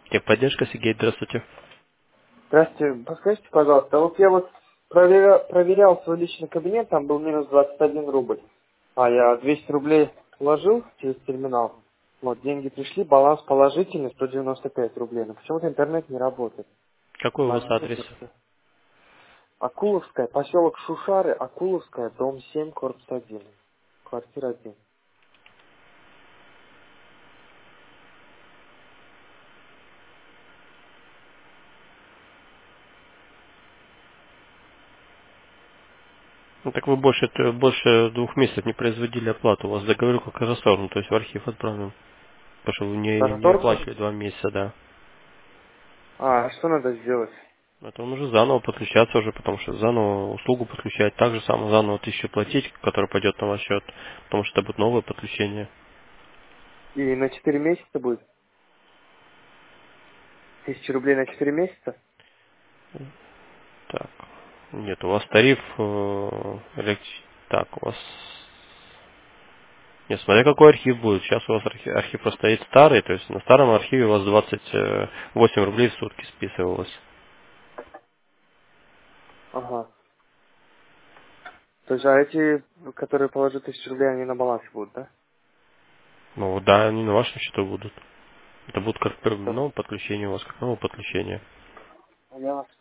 Техподдержка, Сергей, здравствуйте. Здравствуйте, подскажите, пожалуйста, я проверял свой личный кабинет, там был минус 21 рубль. А я 200 рублей вложил через терминал. Вот, деньги пришли, баланс положительный, 195 рублей. Но почему-то интернет не работает. Какой у вас Могите адрес? как-то? Акуловская, поселок Шушары, Акуловская, дом 7, корпус 1, квартира 1. Ну так вы больше 2 месяцев не производили оплату. У вас договор как разорван, то есть в архив отправлен. Потому что вы не Расторгнут? оплачивали 2 месяца, да. А что надо сделать? Это нужно заново подключаться уже, потому что заново услугу подключать, так же самое заново 1000 платить, который пойдет на ваш счет, потому что это будет новое подключение. И на 4 месяца будет? 1000 рублей на 4 месяца? Так. Нет, у вас тариф так, у вас. Нет, смотря какой архив будет. Сейчас у вас архив просто стоит старый, то есть на старом архиве у вас 28 рублей в сутки списывалось. Ага. То есть, а эти, которые положат 1000 рублей, они на балансе будут, да? Ну да, они на вашем счету будут. Это будет как новое подключение у вас, как новое подключение. Я вас